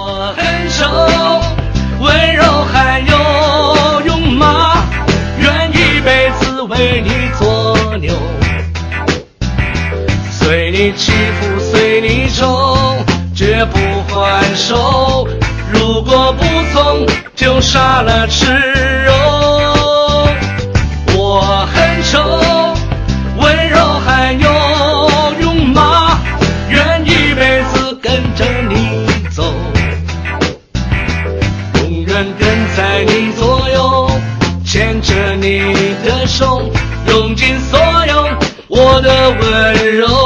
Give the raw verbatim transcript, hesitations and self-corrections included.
我很瘦，温柔还有勇马，愿一辈子为你做牛，随你起伏随你走，绝不还手，如果不从就杀了吃肉。我很丑，温柔还有勇马，愿一辈子跟着你走，永远跟在你左右，牵着你的手，用尽所有我的温柔。